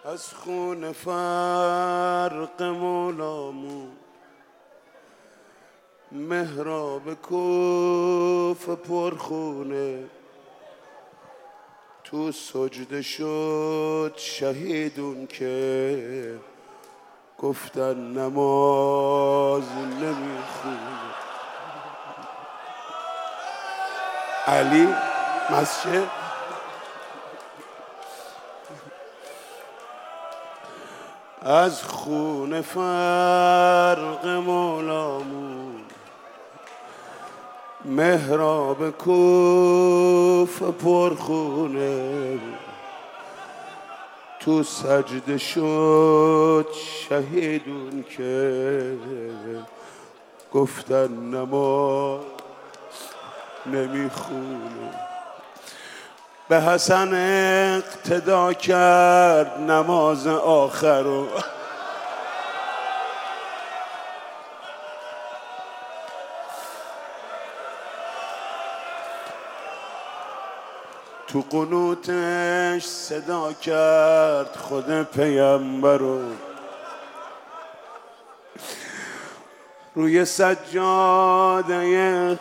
از خون فرق مولامون محراب کوفه پرخونه تو سجده شد شهیدون که گفتن نماز نمیخونه. علی مسجد از خون فرق مولامون محراب کوفه پرخونه تو سجده شد شهیدون که گفتن نماز نمیخونه. به حسن اقتدا کرد نماز آخر رو تو قنوتش صدا کرد خود پیامبر رو روی سجاده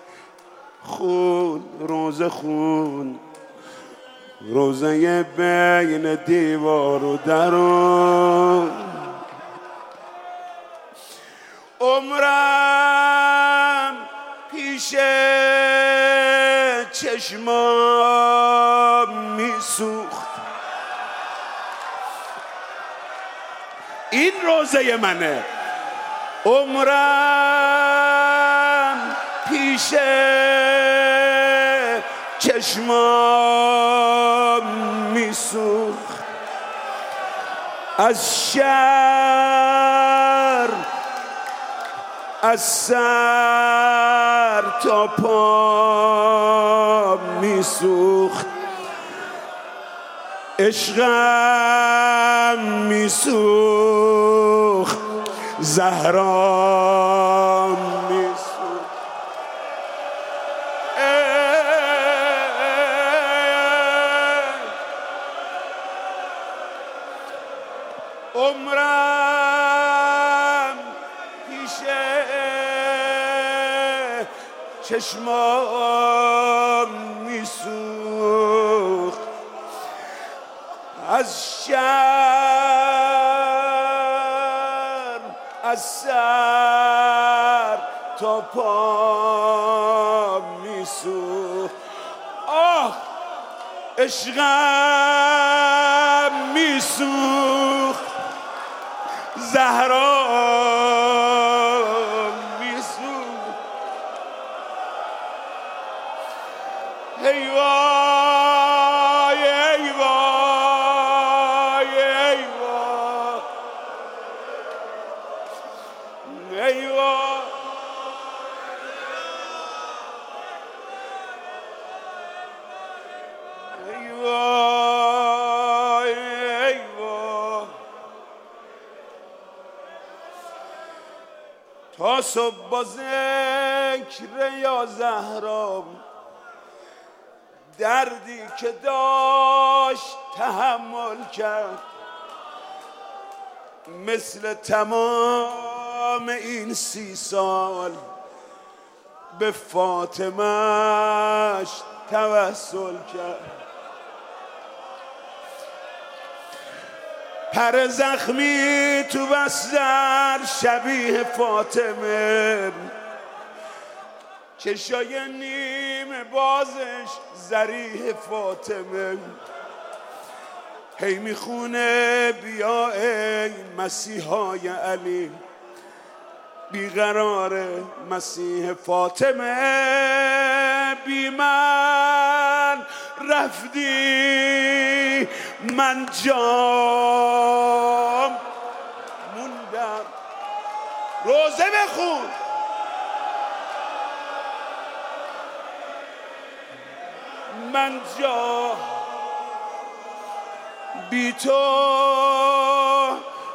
خون روزه خون روزه بین دیوار و درون عمرم پیش چشمام میسوخت. این روزه منه. عمرم پیش چشمام میسوخت از شر از سر تا پا میسوخت عشقم میسوخت زهرا میسوخت. عمرم پیش چشمام میسوخت از شرم از سر تا پا میسوخت. آه عشقم میسوخت زهرا میسوخت. ای وای ای وای ای وای ای وای ای وای ای وای. تا صبح با ذکر یا زهرا دردی که داشت تحمل کرد مثل تمام این 30 سال به فاطمه‌اش توسل کرد. پر زخمی تو بستر شبیه فاطمه چشای نیم بازش ذریح فاطمه هی میخونه بیا ای مسیحای علی بیقرار مسیح فاطمه بی من رفتی من جام موندم. روزه بخون من جا بی تو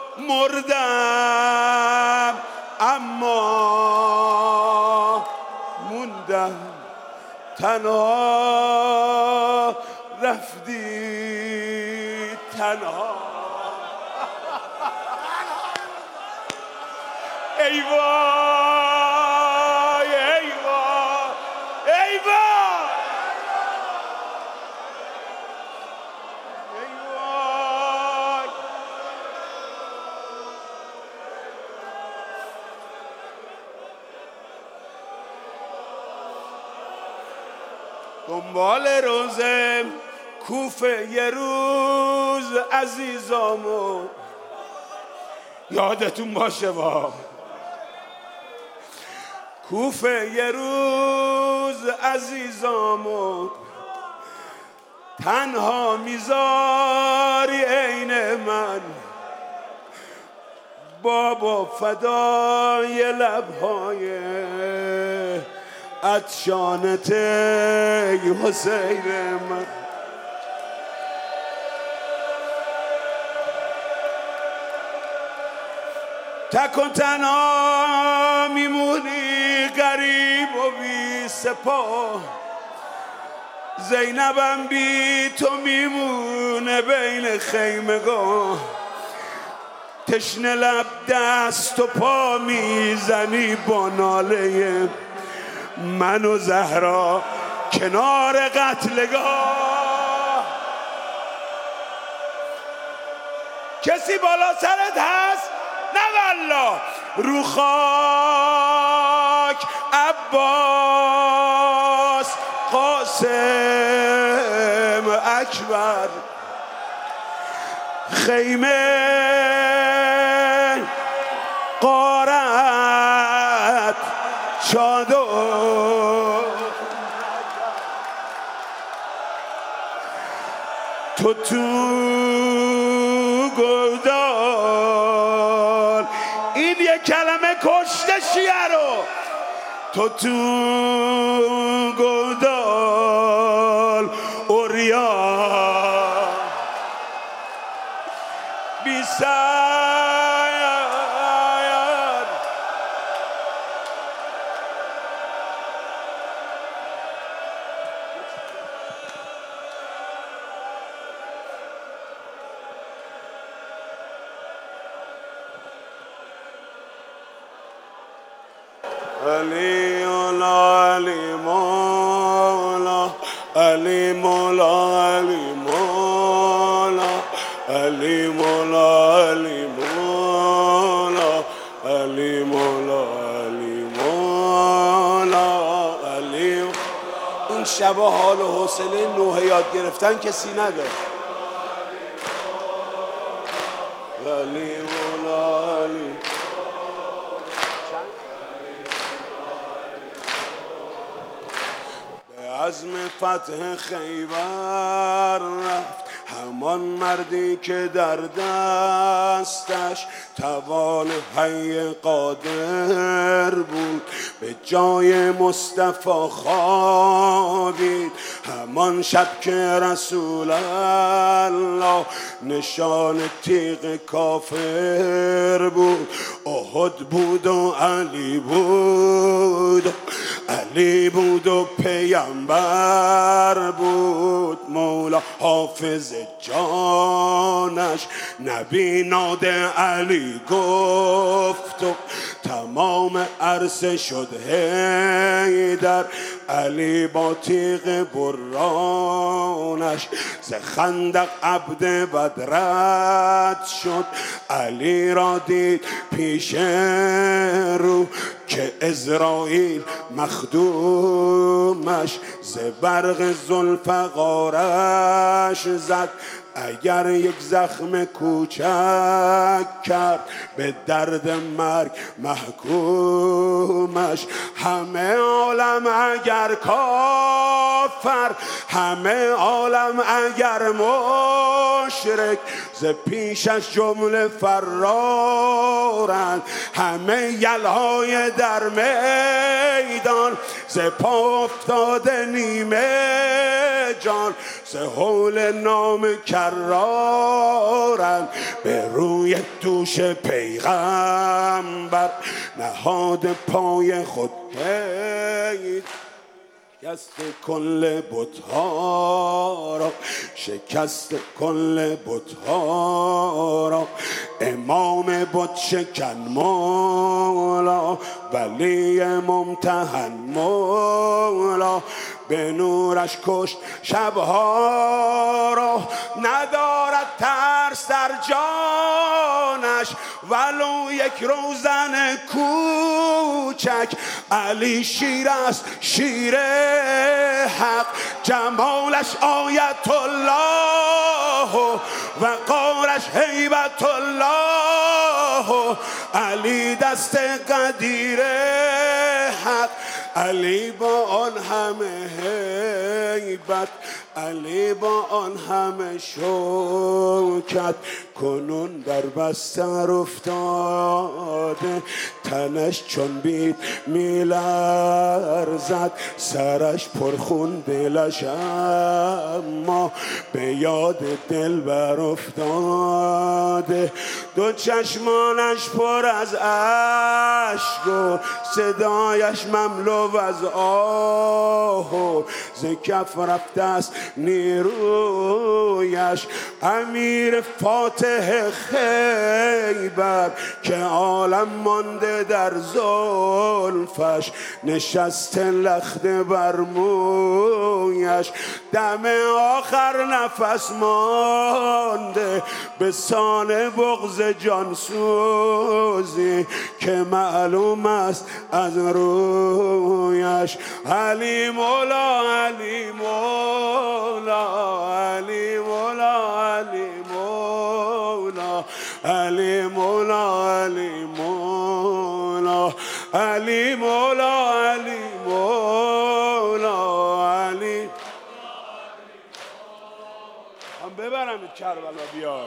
مردم اما موندم تنها رفتی تنها ای وای ای وای ای وای ای وای. دنبال روزه کوفه یه روز عزیزامو یادتون باشه با کوفه یه روز عزیزامو تنها میذاری عین من بابا فدای لبهای عطشانت ای حسین من. تک و تنها میمونی غریب و بی سپاه زینبم بی تو میمونه بین خیمگاه تشنه لب دست و پا میزنی با ناله من و زهرا کنار قتلگاه. کسی بالا سرت هست؟ نه والله. رو خاک عباس قاسم اکبر خیمه غارت چادر تو گودال این یک کلمه کشته شیعه رو تو گودال اوریا بی سیار علی مولا علی مولا علی مولا علی مولا علی مولا علی مولا علی مولا علی مولا علی. اون شب حال و حوصله نوحه یاد گرفتن کسی نداره. علی مولا علی عزم فتح خیبر رفت همان مردی که در دستش توان حی قادر بود به جای مصطفی خوابید همان شب که رسول الله نشان تیغ کافر بود. احد بود و علی بود علی بود و پیامبر بود مولا حافظ جانش نبی ناد علی گفت و تمام عرصه شد حیدر. علی با تیغ برانش ز خندق عبد بدرت شد. علی را دید پیش رو که عزراییل مخدومش ز برق ذوالفقارش زد. اگر یک زخم کوچک کرد به درد مرگ محکومش. همه عالم اگر کافر همه عالم اگر مشرک ز پیشش جمله فرارند. همه یلهای در میدان ز پا افتاده نیمه جان ز حول نام کرارند. به روی دوش پیغمبر نهاد پای خود شکست کل بت‌ها را، شکست کل بت‌ها را، امام بت شکن مولا، ولی ممتحن مولا، به نورش کشت شبها را، ندارد ترس در جانش ولو یک روزن کوچک. علی شیر است شیر حق، جمالش آیت الله و قارش هیبت الله. علی دست قدیر حق، علی با آن همه هیبت، علی با آن همه شوکت، کنون در بستر افتاده، تنش چون بید میلرزد، سرش پرخون دلش اما به یاد دلبر افتاده. دو چشمانش پر از اشک و صدایش مملو از آه و ز کف رفته است نیرویش. امیر فاتح خیبر که عالم مانده در زلفش، نشسته لخته بر مویش، دم آخر نفس مانده به سان بغض جانسوزی که معلوم است از رویش. علی مولا علی مولا علی مولا علی مولا علی مولا علی مولا علی مولا علی مولا علی. هم ببرم کربلا بیای.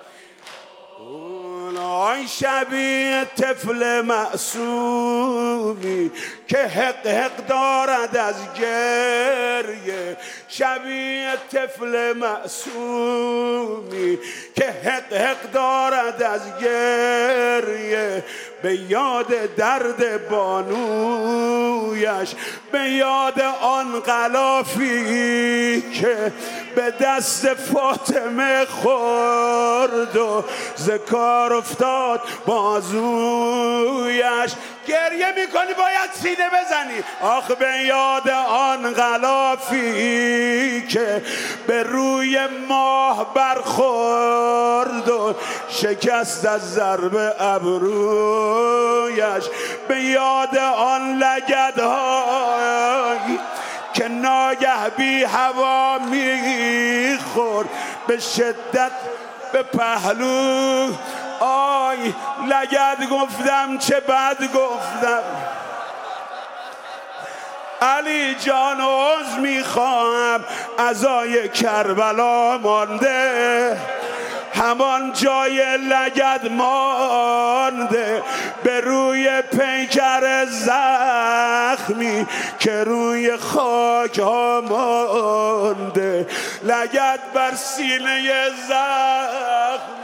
آی شبیه طفل معصومی که حق حق دارد از گریه، شبیه طفل معصومی که حق حق دارد از گریه، به یاد درد بانویش، به یاد آن غلافی که به دست فاطمه خورد و ز کار افتاد بازویش. گریه میکنی باید سینه بزنی. آخ به یاد آن غلافی که به روی ماه برخورد و شکست از ضرب ابرویش، به یاد آن لگدهایی که ناگه بی هوا میخورد به شدت به پهلو. آی لگد گفتم چه بد گفتم. علی جان عذر میخواهم، عزای کربلا مانده، همان جای لگد مانده، به روی پیکر زخمی که روی خاک ها مانده، لگد بر سینه زخمی.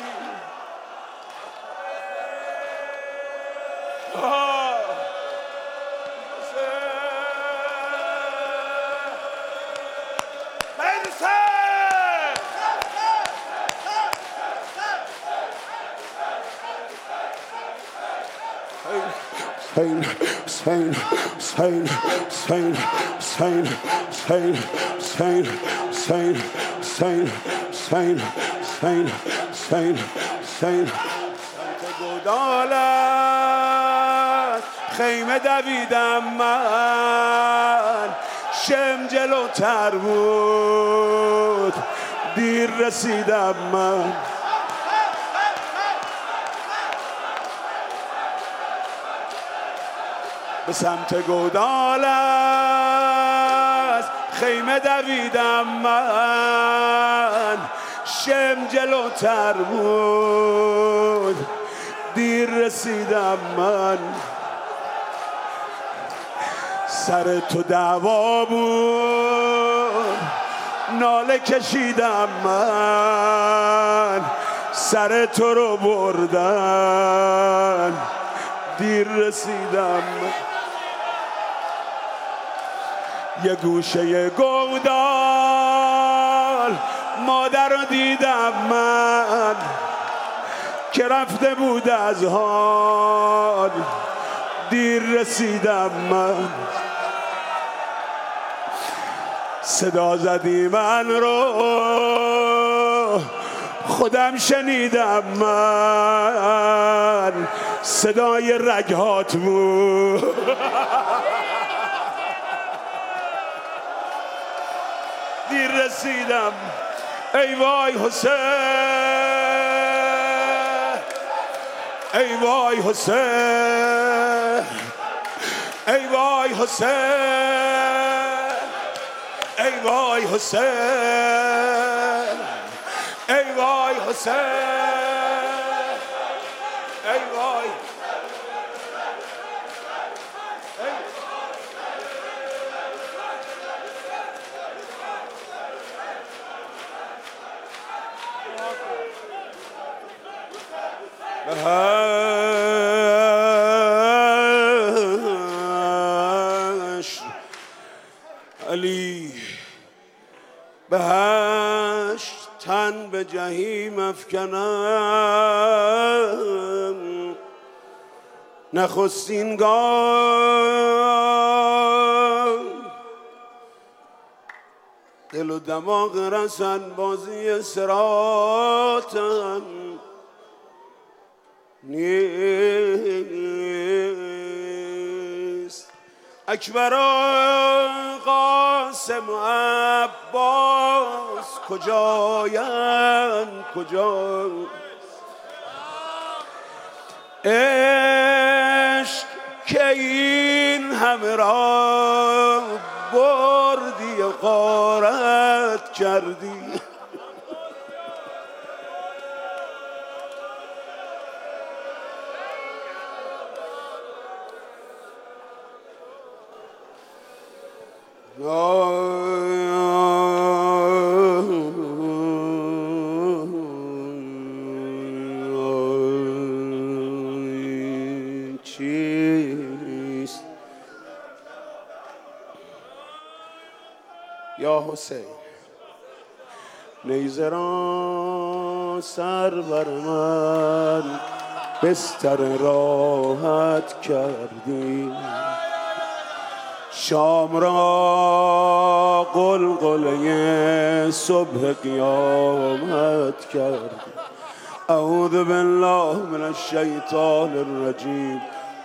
Sain, sain, sain, sain, sain, sain, sain, sain, sain, sain, sain, sain, sain. گودالت خیمه دویدم من، شم جلوتر بود دیر رسیدم من. به سمت گودالت خیمه دویدم من، شم جلوتر بود دیر رسیدم من. سر تو دعوا بود ناله کشیدم من، سر تو رو بردن دیر رسیدم. یه گوشه گودال مادر رو دیدم من که رفته بود از حال، دیر رسیدم من. صدا زدی من رو خودم شنیدم من، صدای رگهات بود. دیر رسیدم. ای وای حسین، ای وای حسین، ای وای حسین، ای وای حسین، ای وای حسین، ای وای. بهشت علی، بهشت تن به جهیم افکنم، نخستین گاه دل و دماغ رسن بازی صراطم نیست. اکبر قاسم و عباس کجایند کجا؟ عشق که این همه را بردی و غارت کردی. چیست یا حسین؟ نیزه را سر بر من بستر راحت کردی، شام را قلقله صبح قیامت کردی. اعوذ بالله من الشیطان الرجیم.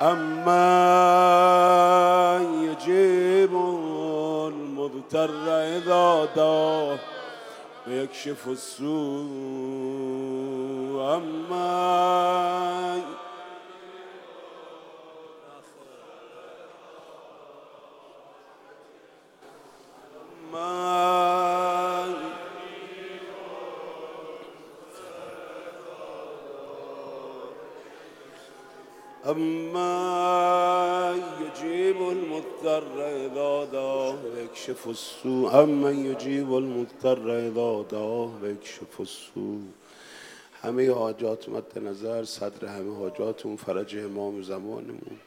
اما یجیب المضطر اذا دعاه و یکشف السوء. اما أمن يجيب المضطر إذا دعاه ويكشف السوء. أمن يجيب المضطر إذا دعاه ويكشف السوء. همه حاجات مد نظر، صدر همه حاجاتون فرج امام زمانمون.